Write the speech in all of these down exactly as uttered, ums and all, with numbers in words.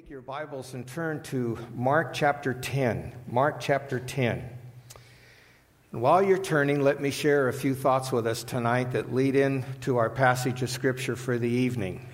Take your Bibles and turn to Mark chapter ten. Mark chapter ten. And while you're turning, let me share a few thoughts with us tonight that lead into our passage of Scripture for the evening.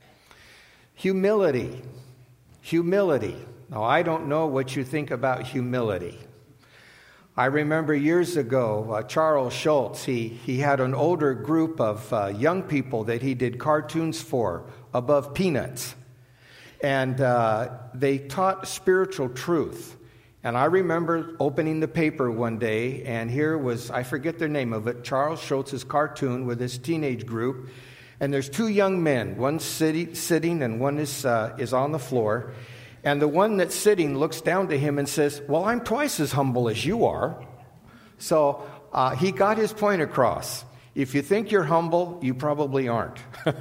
Humility. Humility. Now, I don't know what you think about humility. I remember years ago, uh, Charles Schulz, he, he had an older group of uh, young people that he did cartoons for above Peanuts. And uh, they taught spiritual truth. And I remember opening the paper one day, and here was, I forget the name of it, Charles Schulz's cartoon with his teenage group. And there's two young men, one sitting, sitting and one is uh, is on the floor. And the one that's sitting looks down to him and says, well, I'm twice as humble as you are. So uh, he got his point across. If you think you're humble, you probably aren't.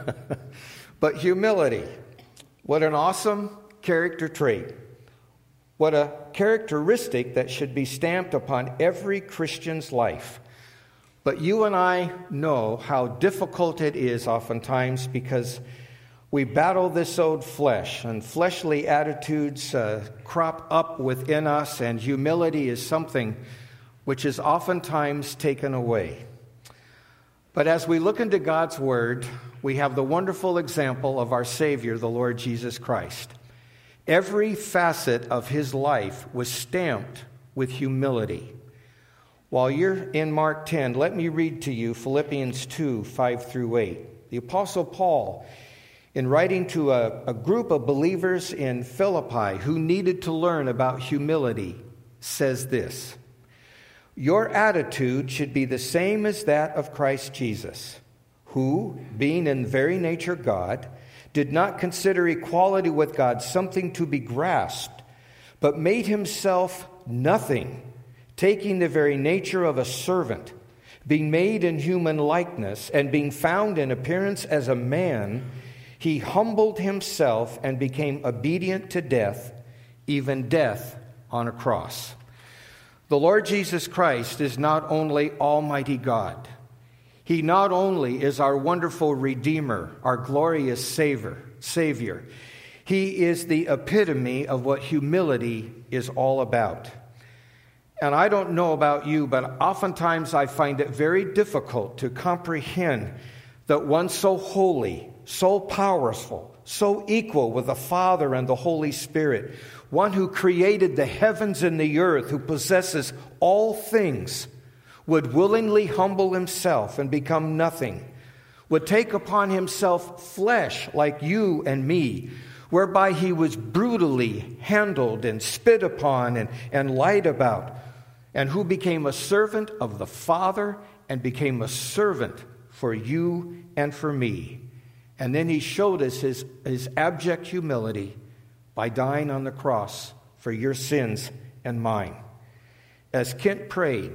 But humility. What an awesome character trait. What a characteristic that should be stamped upon every Christian's life. But you and I know how difficult it is oftentimes because we battle this old flesh, and fleshly attitudes uh, crop up within us, and humility is something which is oftentimes taken away. But as we look into God's Word, we have the wonderful example of our Savior, the Lord Jesus Christ. Every facet of His life was stamped with humility. While you're in Mark ten, let me read to you Philippians two, five through eight. The Apostle Paul, in writing to a, a group of believers in Philippi who needed to learn about humility, says this: your attitude should be the same as that of Christ Jesus, who, being in very nature God, did not consider equality with God something to be grasped, but made himself nothing, taking the very nature of a servant, being made in human likeness, and being found in appearance as a man, he humbled himself and became obedient to death, even death on a cross. The Lord Jesus Christ is not only Almighty God. He not only is our wonderful Redeemer, our glorious Savior, Savior. He is the epitome of what humility is all about. And I don't know about you, but oftentimes I find it very difficult to comprehend that one so holy, so powerful, so equal with the Father and the Holy Spirit, one who created the heavens and the earth, who possesses all things, would willingly humble himself and become nothing, would take upon himself flesh like you and me, whereby he was brutally handled and spit upon and, and lied about, and who became a servant of the Father and became a servant for you and for me. And then he showed us his, his abject humility by dying on the cross for your sins and mine. As Kent prayed,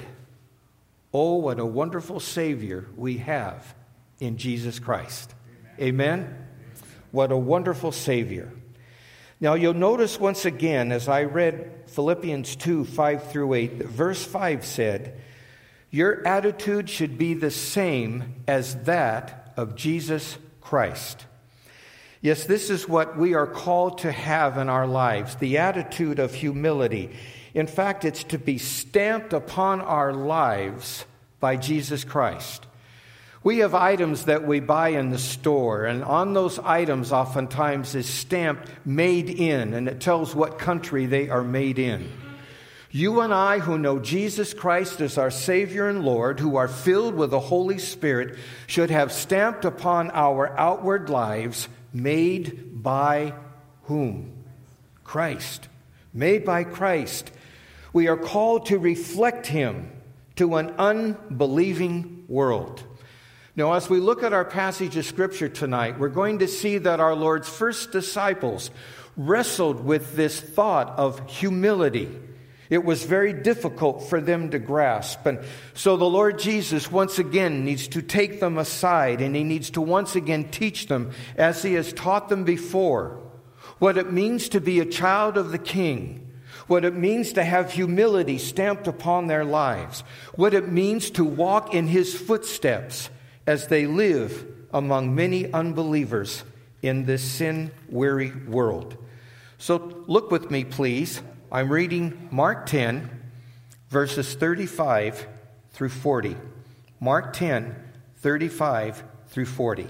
oh, what a wonderful Savior we have in Jesus Christ. Amen? Amen? What a wonderful Savior. Now you'll notice once again, as I read Philippians two, five through eight, that verse five said, your attitude should be the same as that of Jesus Christ. Yes, this is what we are called to have in our lives, the attitude of humility. In fact, it's to be stamped upon our lives by Jesus Christ. We have items that we buy in the store, and on those items oftentimes is stamped made in, and it tells what country they are made in. You and I, who know Jesus Christ as our Savior and Lord, who are filled with the Holy Spirit, should have stamped upon our outward lives, made by whom? Christ. Made by Christ. We are called to reflect Him to an unbelieving world. Now, as we look at our passage of Scripture tonight, we're going to see that our Lord's first disciples wrestled with this thought of humility. It was very difficult for them to grasp. And so the Lord Jesus once again needs to take them aside, and He needs to once again teach them, as He has taught them before, what it means to be a child of the King, what it means to have humility stamped upon their lives, what it means to walk in His footsteps as they live among many unbelievers in this sin-weary world. So look with me, please. I'm reading Mark ten, verses thirty-five through forty. Mark ten, thirty-five through forty.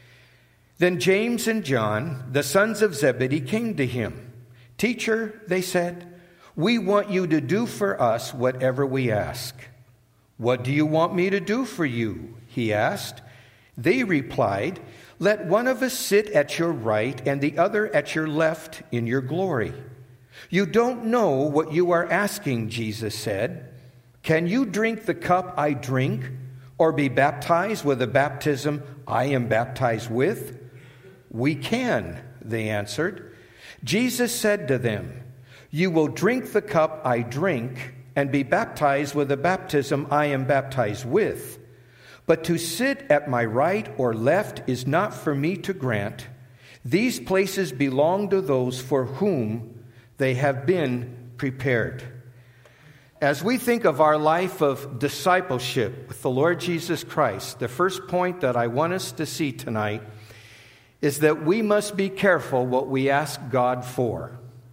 Then James and John, the sons of Zebedee, came to him. "Teacher," they said, "we want you to do for us whatever we ask." "What do you want me to do for you?" he asked. They replied, "Let one of us sit at your right and the other at your left in your glory." "You don't know what you are asking," Jesus said. "Can you drink the cup I drink, or be baptized with the baptism I am baptized with?" "We can," they answered. Jesus said to them, "You will drink the cup I drink and be baptized with the baptism I am baptized with. But to sit at my right or left is not for me to grant. These places belong to those for whom they have been prepared." As we think of our life of discipleship with the Lord Jesus Christ, the first point that I want us to see tonight is that we must be careful what we ask God for.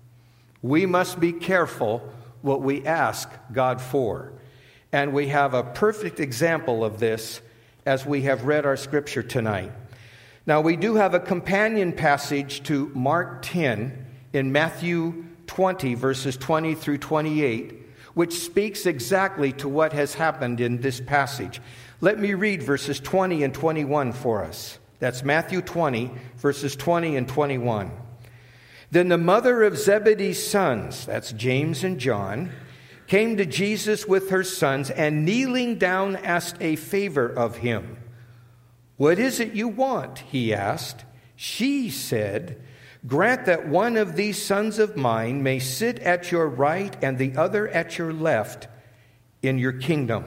We must be careful what we ask God for. And we have a perfect example of this as we have read our scripture tonight. Now, we do have a companion passage to Mark ten in Matthew twenty, verses twenty through twenty-eight, which speaks exactly to what has happened in this passage. Let me read verses twenty and twenty-one for us. That's Matthew twenty, verses twenty and twenty-one. Then the mother of Zebedee's sons, that's James and John, came to Jesus with her sons, and kneeling down asked a favor of him. "What is it you want?" he asked. She said, "Grant that one of these sons of mine may sit at your right and the other at your left in your kingdom."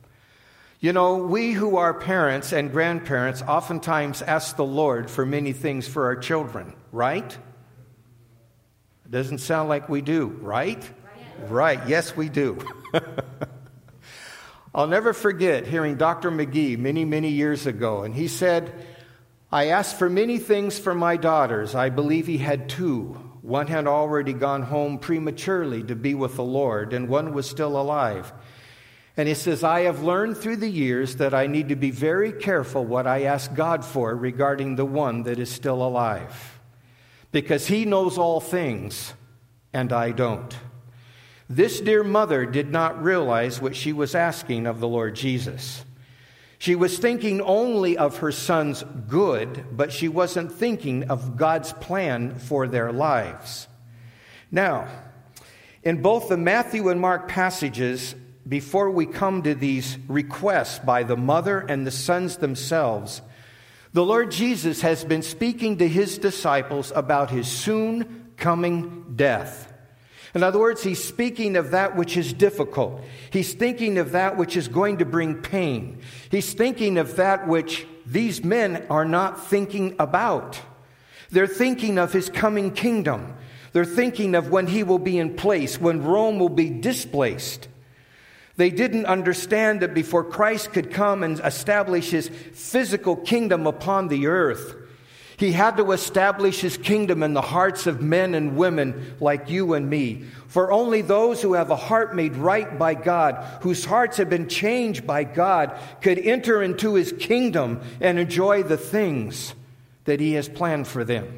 You know, we who are parents and grandparents oftentimes ask the Lord for many things for our children, right? It doesn't sound like we do, right? Right, right. Yes, we do. I'll never forget hearing Doctor McGee many, many years ago, and he said, "I asked for many things for my daughters. I believe he had two. One had already gone home prematurely to be with the Lord, and one was still alive. And he says, I have learned through the years that I need to be very careful what I ask God for regarding the one that is still alive, because he knows all things, and I don't." This dear mother did not realize what she was asking of the Lord Jesus. She was thinking only of her son's good, but she wasn't thinking of God's plan for their lives. Now, in both the Matthew and Mark passages, before we come to these requests by the mother and the sons themselves, the Lord Jesus has been speaking to his disciples about his soon coming death. In other words, he's speaking of that which is difficult. He's thinking of that which is going to bring pain. He's thinking of that which these men are not thinking about. They're thinking of his coming kingdom. They're thinking of when he will be in place, when Rome will be displaced. They didn't understand that before Christ could come and establish his physical kingdom upon the earth, he had to establish his kingdom in the hearts of men and women like you and me. For only those who have a heart made right by God, whose hearts have been changed by God, could enter into his kingdom and enjoy the things that he has planned for them.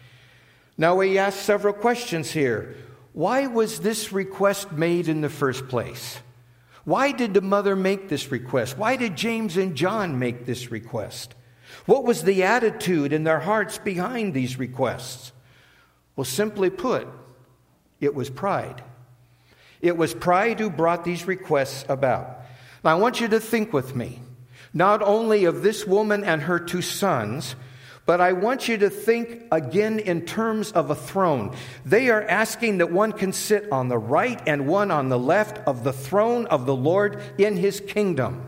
Now we ask several questions here. Why was this request made in the first place? Why did the mother make this request? Why did James and John make this request? What was the attitude in their hearts behind these requests? Well, simply put, it was pride. It was pride who brought these requests about. Now, I want you to think with me, not only of this woman and her two sons, but I want you to think again in terms of a throne. They are asking that one can sit on the right and one on the left of the throne of the Lord in his kingdom.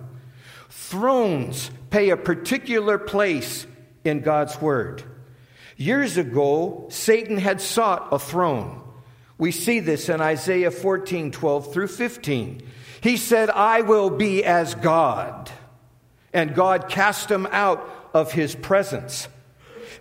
Thrones pay a particular place in God's word. Years ago, Satan had sought a throne. We see this in Isaiah fourteen, twelve through fifteen. He said, "I will be as God." And God cast him out of his presence.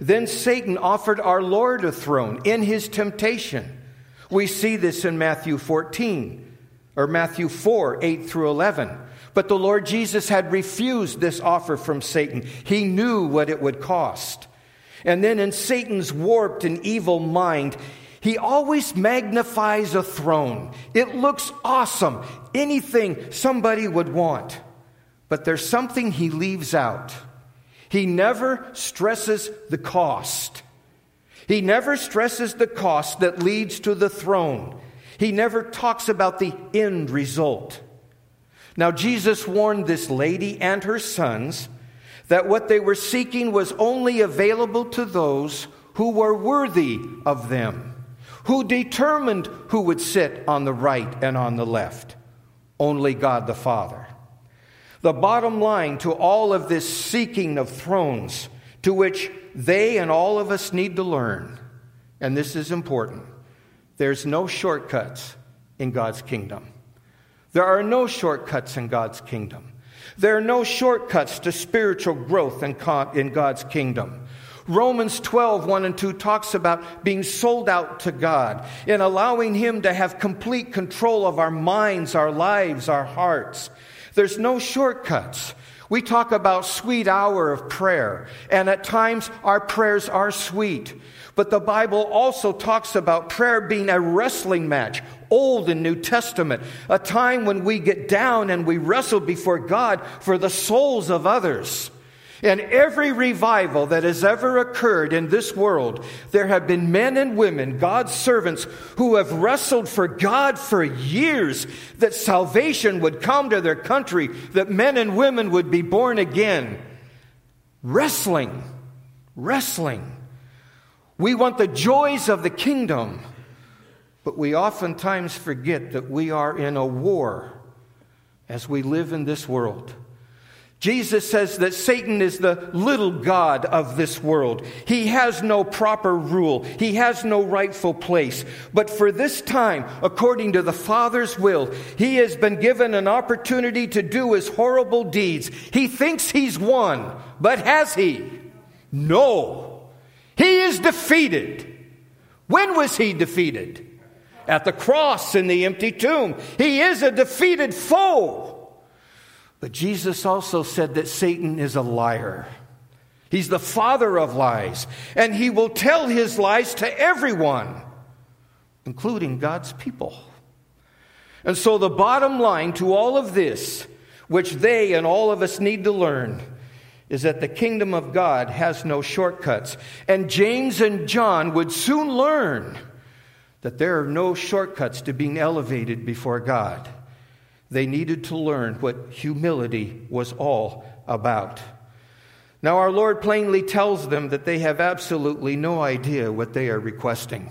Then Satan offered our Lord a throne in his temptation. We see this in Matthew fourteen, or Matthew four, eight through eleven. But the Lord Jesus had refused this offer from Satan. He knew what it would cost. And then in Satan's warped and evil mind, he always magnifies a throne. It looks awesome, anything somebody would want. But there's something he leaves out. He never stresses the cost. He never stresses the cost that leads to the throne. He never talks about the end result. Now, Jesus warned this lady and her sons that what they were seeking was only available to those who were worthy of them, who determined who would sit on the right and on the left. Only God the Father. The bottom line to all of this seeking of thrones, to which they and all of us need to learn, and this is important, there's no shortcuts in God's kingdom. There are no shortcuts in God's kingdom. There are no shortcuts to spiritual growth in God's kingdom. Romans twelve, one and two talks about being sold out to God and allowing Him to have complete control of our minds, our lives, our hearts. There's no shortcuts. We talk about sweet hour of prayer, and at times our prayers are sweet. But the Bible also talks about prayer being a wrestling match, Old and New Testament, a time when we get down and we wrestle before God for the souls of others. And every revival that has ever occurred in this world, there have been men and women, God's servants, who have wrestled for God for years, that salvation would come to their country, that men and women would be born again. Wrestling, wrestling. We want the joys of the kingdom, but we oftentimes forget that we are in a war as we live in this world. Jesus says that Satan is the little god of this world. He has no proper rule. He has no rightful place. But for this time, according to the Father's will, he has been given an opportunity to do his horrible deeds. He thinks he's won, but has he? No. He is defeated. When was he defeated? At the cross in the empty tomb. He is a defeated foe. But Jesus also said that Satan is a liar. He's the father of lies. And he will tell his lies to everyone, including God's people. And so the bottom line to all of this, which they and all of us need to learn, is that the kingdom of God has no shortcuts. And James and John would soon learn that there are no shortcuts to being elevated before God. They needed to learn what humility was all about. Now, our Lord plainly tells them that they have absolutely no idea what they are requesting.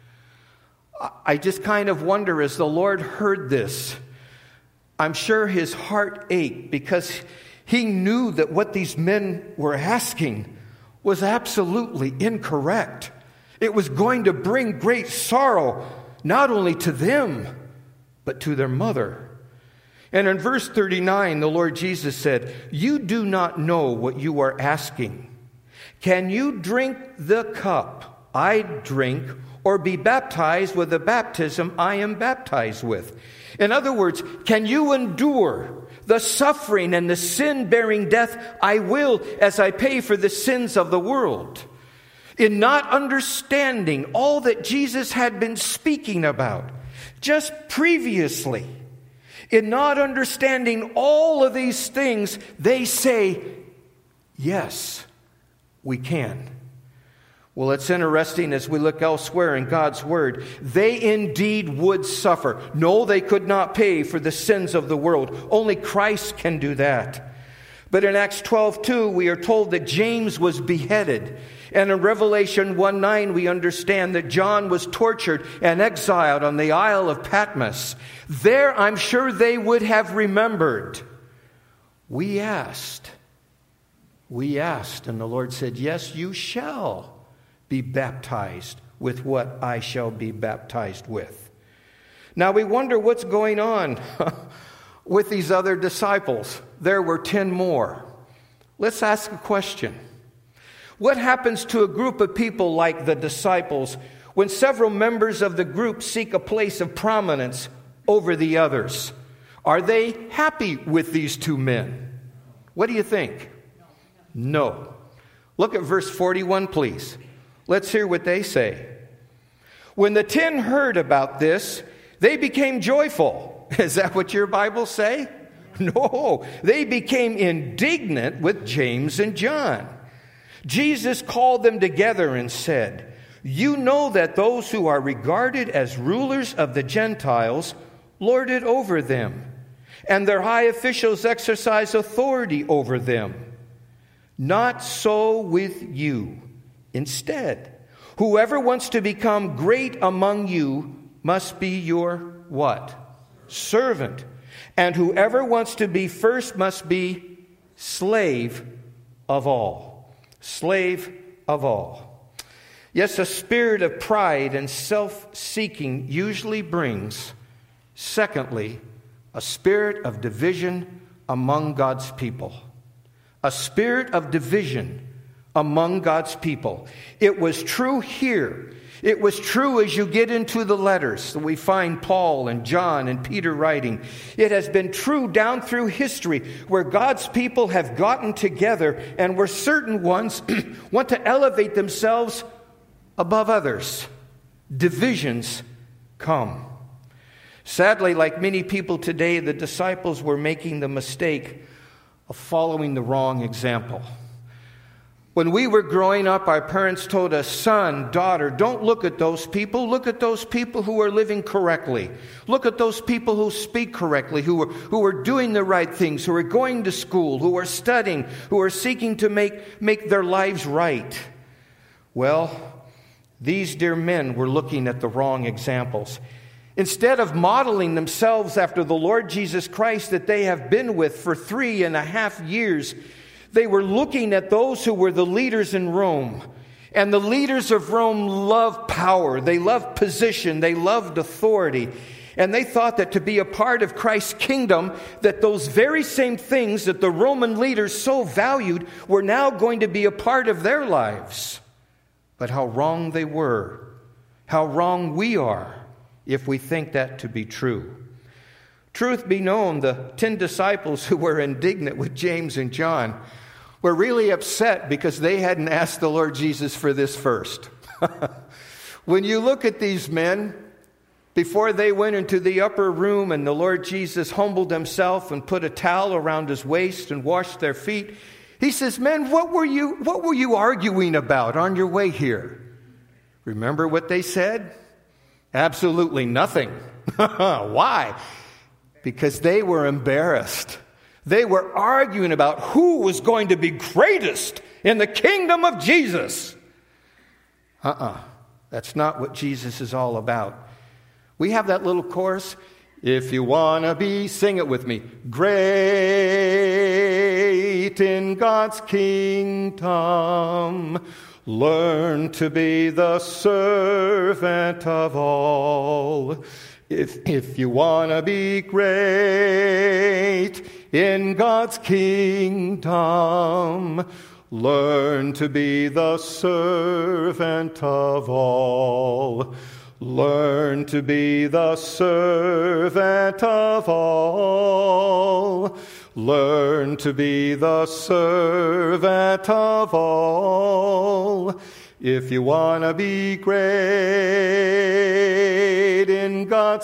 I just kind of wonder, as the Lord heard this, I'm sure his heart ached, because he knew that what these men were asking was absolutely incorrect. It was going to bring great sorrow, not only to them, but to their mother. And in verse thirty-nine, the Lord Jesus said, "You do not know what you are asking. Can you drink the cup I drink, or be baptized with the baptism I am baptized with?" In other words, can you endure the suffering and the sin-bearing death I will, as I pay for the sins of the world? In not understanding all that Jesus had been speaking about just previously, in not understanding all of these things, they say, yes, we can. Well, it's interesting as we look elsewhere in God's Word. They indeed would suffer. No, they could not pay for the sins of the world. Only Christ can do that. But in Acts twelve two, we are told that James was beheaded. And in Revelation one nine, we understand that John was tortured and exiled on the Isle of Patmos. There, I'm sure they would have remembered. We asked. We asked, and the Lord said, yes, you shall be baptized with what I shall be baptized with. Now we wonder what's going on with these other disciples. There were ten more. Let's ask a question. What happens to a group of people like the disciples when several members of the group seek a place of prominence over the others? Are they happy with these two men? What do you think? No. Look at verse forty-one, please. Let's hear what they say. When the ten heard about this, they became joyful. Is that what your Bible say? No. They became indignant with James and John. Jesus called them together and said, "You know that those who are regarded as rulers of the Gentiles lord it over them, and their high officials exercise authority over them. Not so with you. Instead, whoever wants to become great among you must be your what? Servant. And whoever wants to be first must be slave of all." Slave of all. Yes, a spirit of pride and self-seeking usually brings, secondly, a spirit of division among God's people. A spirit of division among God's people. It was true here. It was true as you get into the letters that we find Paul and John and Peter writing. It has been true down through history where God's people have gotten together and where certain ones want to elevate themselves above others. Divisions come. Sadly, like many people today, the disciples were making the mistake of following the wrong example. When we were growing up, our parents told us, "Son, daughter, don't look at those people. Look at those people who are living correctly. Look at those people who speak correctly, who are, who are doing the right things, who are going to school, who are studying, who are seeking to make, make their lives right." Well, these dear men were looking at the wrong examples. Instead of modeling themselves after the Lord Jesus Christ that they have been with for three and a half years, they were looking at those who were the leaders in Rome. And the leaders of Rome loved power. They loved position. They loved authority. And they thought that to be a part of Christ's kingdom, that those very same things that the Roman leaders so valued were now going to be a part of their lives. But how wrong they were. How wrong we are if we think that to be true. Truth be known, the ten disciples who were indignant with James and John were really upset because they hadn't asked the Lord Jesus for this first. When you look at these men, before they went into the upper room and the Lord Jesus humbled himself and put a towel around his waist and washed their feet, he says, "Men, what were you, what were you arguing about on your way here?" Remember what they said? Absolutely nothing. Why? Because they were embarrassed. They were arguing about who was going to be greatest in the kingdom of Jesus. Uh-uh. That's not what Jesus is all about. We have that little chorus. If you want to be, sing it with me. Great in God's kingdom, learn to be the servant of all. If, if you want to be great in God's kingdom, learn to be the servant of all. Learn to be the servant of all. Learn to be the servant of all. If you want to be great in God's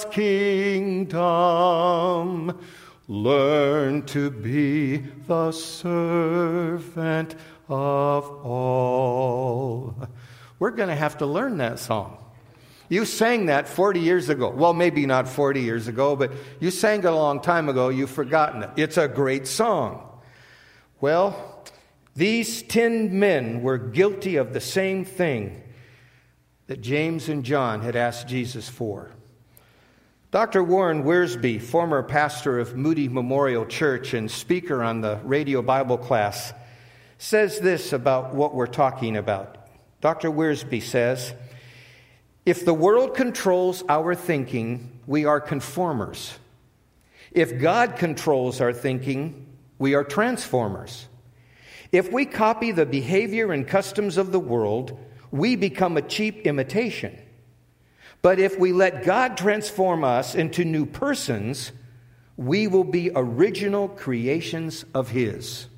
kingdom, learn to be the servant of all. We're going to have to learn that song. You sang that forty years ago. Well, maybe not forty years ago, but you sang it a long time ago. You've forgotten it. It's a great song. Well, these ten men were guilty of the same thing that James and John had asked Jesus for. Doctor Warren Wiersbe, former pastor of Moody Memorial Church and speaker on the radio Bible class, says this about what we're talking about. Doctor Wiersbe says, "If the world controls our thinking, we are conformers. If God controls our thinking, we are transformers. If we copy the behavior and customs of the world, we become a cheap imitation. But if we let God transform us into new persons, we will be original creations of His.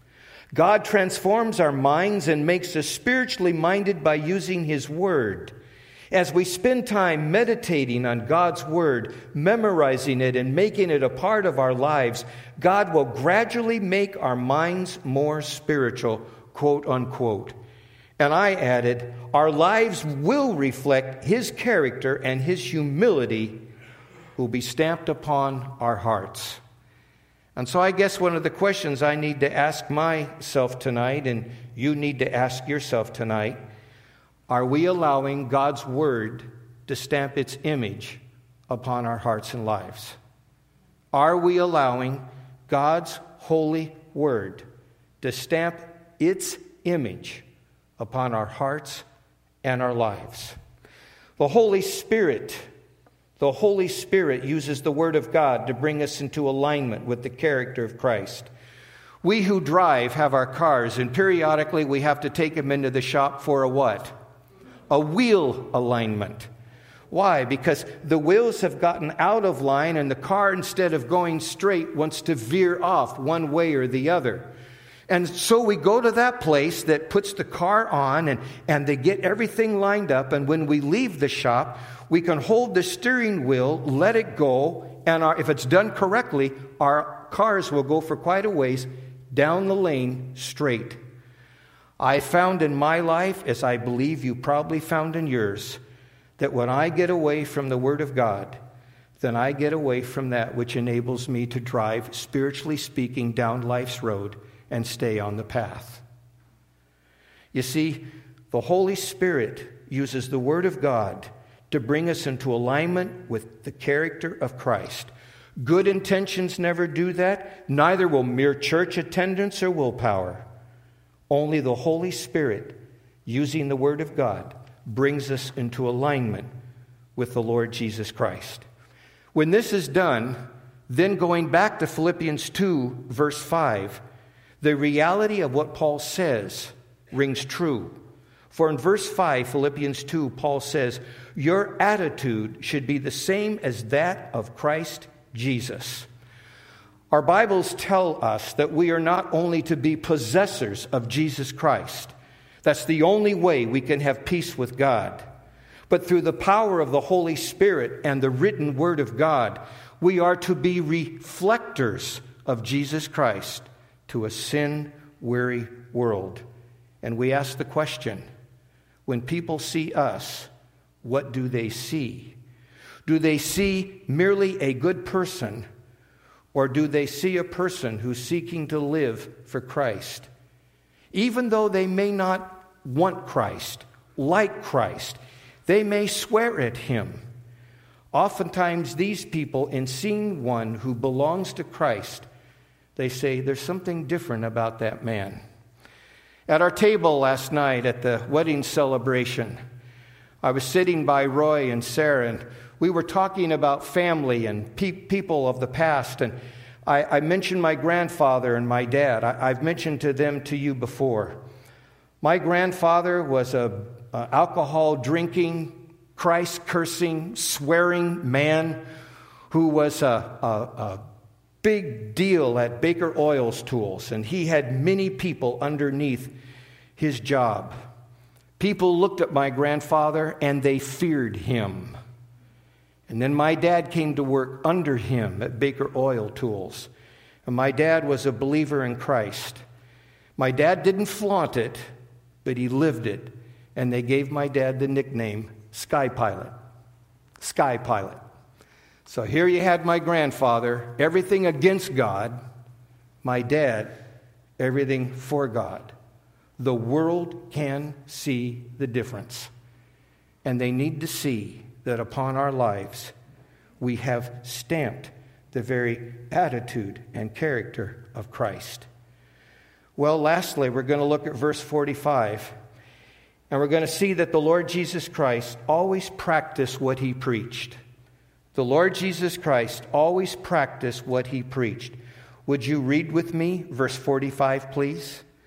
God transforms our minds and makes us spiritually minded by using His Word. As we spend time meditating on God's Word, memorizing it and making it a part of our lives, God will gradually make our minds more spiritual, quote unquote. And I added, our lives will reflect His character, and His humility will be stamped upon our hearts. And so I guess one of the questions I need to ask myself tonight, and you need to ask yourself tonight, are we allowing God's Word to stamp its image upon our hearts and lives? Are we allowing God's holy Word to stamp its image upon our hearts and our lives? The Holy Spirit, the Holy Spirit uses the Word of God to bring us into alignment with the character of Christ. We who drive have our cars, and periodically we have to take them into the shop for a what? A wheel alignment. Why? Because the wheels have gotten out of line, and the car, instead of going straight, wants to veer off one way or the other. And so we go to that place that puts the car on, and, and they get everything lined up. And when we leave the shop, we can hold the steering wheel, let it go, and our, if it's done correctly, our cars will go for quite a ways down the lane straight. I found in my life, as I believe you probably found in yours, that when I get away from the Word of God, then I get away from that which enables me to drive, spiritually speaking, down life's road and stay on the path. You see, the Holy Spirit uses the Word of God to bring us into alignment with the character of Christ. Good intentions never do that. Neither will mere church attendance or willpower. Only the Holy Spirit, using the Word of God, brings us into alignment with the Lord Jesus Christ. When this is done, then going back to Philippians two, verse five, the reality of what Paul says rings true. For in verse five, Philippians two, Paul says, your attitude should be the same as that of Christ Jesus. Our Bibles tell us that we are not only to be possessors of Jesus Christ. That's the only way we can have peace with God. But through the power of the Holy Spirit and the written Word of God, we are to be reflectors of Jesus Christ to a sin-weary world. And we ask the question, when people see us, what do they see? Do they see merely a good person, or do they see a person who's seeking to live for Christ? Even though they may not want Christ, like Christ, they may swear at Him. Oftentimes these people, in seeing one who belongs to Christ, they say, there's something different about that man. At our table last night at the wedding celebration, I was sitting by Roy and Sarah, and we were talking about family and pe- people of the past, and I, I mentioned my grandfather and my dad. I, I've mentioned to them to you before. My grandfather was a, a alcohol-drinking, Christ-cursing, swearing man who was a, a, a big deal at Baker Oils Tools, and he had many people underneath his job. People looked at my grandfather and they feared him. And then my dad came to work under him at Baker Oil Tools. And my dad was a believer in Christ. My dad didn't flaunt it, but he lived it. And they gave my dad the nickname Sky Pilot. Sky Pilot. So here you had my grandfather, everything against God. My dad, everything for God. The world can see the difference. And they need to see that upon our lives, we have stamped the very attitude and character of Christ. Well, lastly, we're going to look at verse forty-five, and we're going to see that the Lord Jesus Christ always practiced what He preached. The Lord Jesus Christ always practiced what He preached. Would you read with me verse forty-five, please?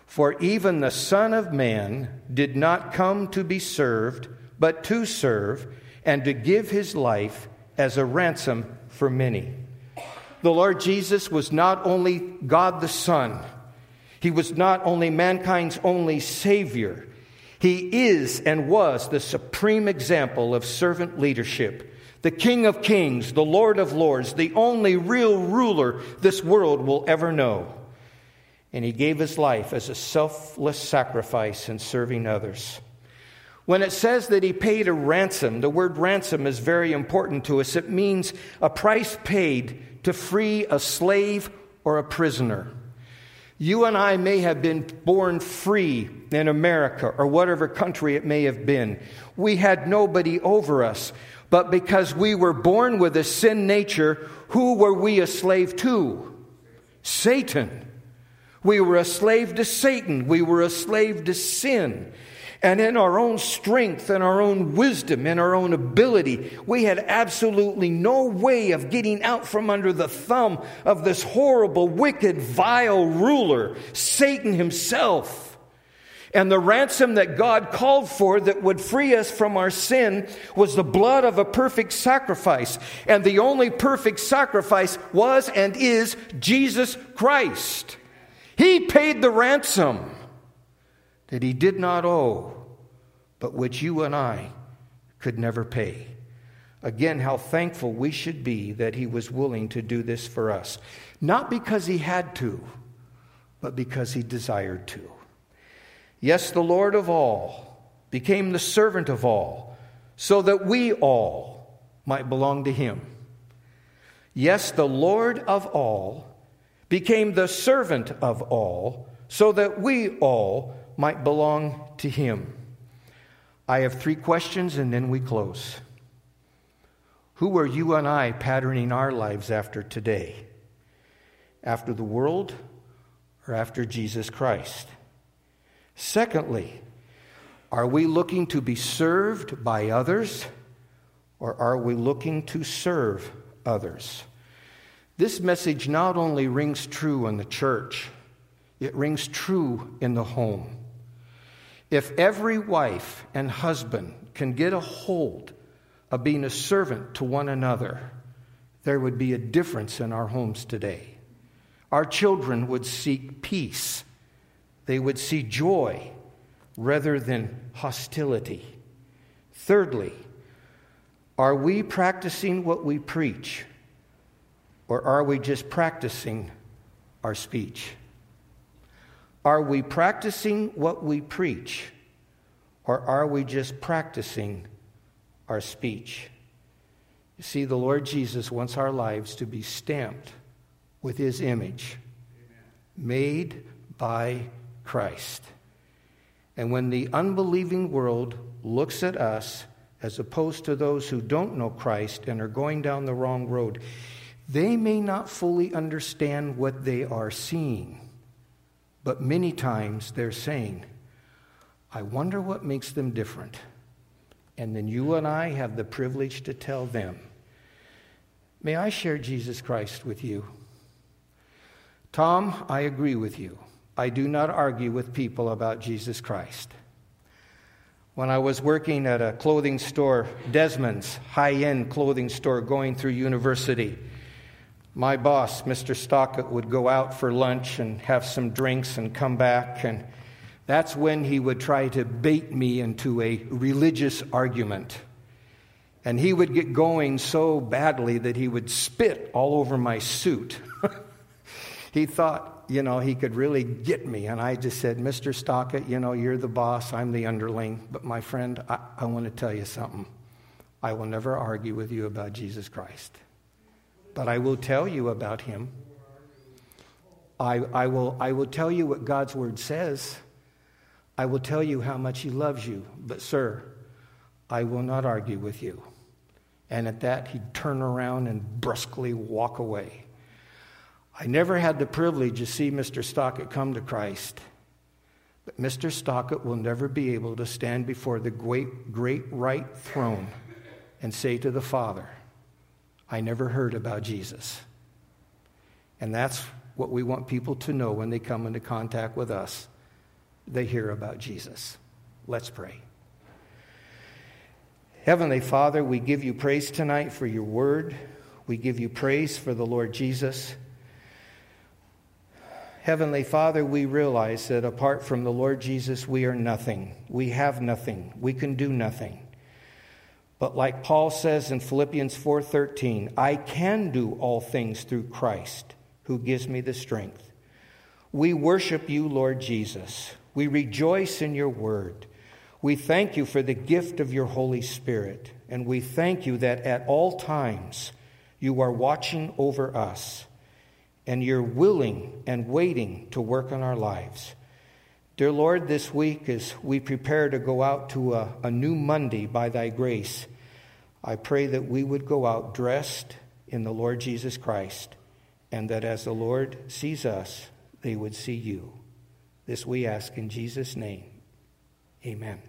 For even the Son of Man did not come to be served, but to serve, and to give his life as a ransom for many. The Lord Jesus was not only God the Son. He was not only mankind's only Savior. He is and was the supreme example of servant leadership, the King of Kings, the Lord of Lords, the only real ruler this world will ever know. And he gave his life as a selfless sacrifice in serving others. When it says that he paid a ransom, the word ransom is very important to us. It means a price paid to free a slave or a prisoner. You and I may have been born free in America or whatever country it may have been. We had nobody over us. But because we were born with a sin nature, who were we a slave to? Satan. We were a slave to Satan. We were a slave to sin. And in our own strength and our own wisdom and our own ability, we had absolutely no way of getting out from under the thumb of this horrible, wicked, vile ruler, Satan himself. And the ransom that God called for that would free us from our sin was the blood of a perfect sacrifice. And the only perfect sacrifice was and is Jesus Christ. He paid the ransom that he did not owe, but which you and I could never pay. Again, how thankful we should be that he was willing to do this for us. Not because he had to, but because he desired to. Yes, the Lord of all became the servant of all, so that we all might belong to him. Yes, the Lord of all became the servant of all, so that we all might belong to him. I have three questions and then we close. Who are you and I patterning our lives after today? After the world or after Jesus Christ? Secondly, are we looking to be served by others or are we looking to serve others? This message not only rings true in the church, it rings true in the home. If every wife and husband can get a hold of being a servant to one another, there would be a difference in our homes today. Our children would seek peace. They would see joy rather than hostility. Thirdly, are we practicing what we preach, or are we just practicing our speech? Are we practicing what we preach, or are we just practicing our speech? You see, the Lord Jesus wants our lives to be stamped with his image, made by Christ. And when the unbelieving world looks at us, as opposed to those who don't know Christ and are going down the wrong road, they may not fully understand what they are seeing. But many times they're saying, I wonder what makes them different. And then you and I have the privilege to tell them, may I share Jesus Christ with you? Tom, I agree with you. I do not argue with people about Jesus Christ. When I was working at a clothing store, Desmond's high-end clothing store going through university, my boss, Mister Stockett, would go out for lunch and have some drinks and come back, and that's when he would try to bait me into a religious argument. And he would get going so badly that he would spit all over my suit. He thought, you know, he could really get me. And I just said, Mister Stockett, you know, you're the boss, I'm the underling. But my friend, I, I want to tell you something. I will never argue with you about Jesus Christ. But I will tell you about him. I, I, will, I will tell you what God's word says. I will tell you how much he loves you. But, sir, I will not argue with you. And at that, he'd turn around and brusquely walk away. I never had the privilege to see Mister Stockett come to Christ. But Mister Stockett will never be able to stand before the great, great white throne and say to the Father, I never heard about Jesus. And that's what we want people to know when they come into contact with us. they hear about Jesus. Let's pray. Heavenly Father, we give you praise tonight for your word. We give you praise for the Lord Jesus. Heavenly Father, we realize that apart from the Lord Jesus, we are nothing. We have nothing. We can do nothing. But like Paul says in Philippians four thirteen, I can do all things through Christ, who gives me the strength. We worship you, Lord Jesus. We rejoice in your word. We thank you for the gift of your Holy Spirit. And we thank you that at all times you are watching over us. And you're willing and waiting to work on our lives. Dear Lord, this week as we prepare to go out to a, a new Monday by thy grace, I pray that we would go out dressed in the Lord Jesus Christ, and that as the Lord sees us, they would see you. This we ask in Jesus' name. Amen.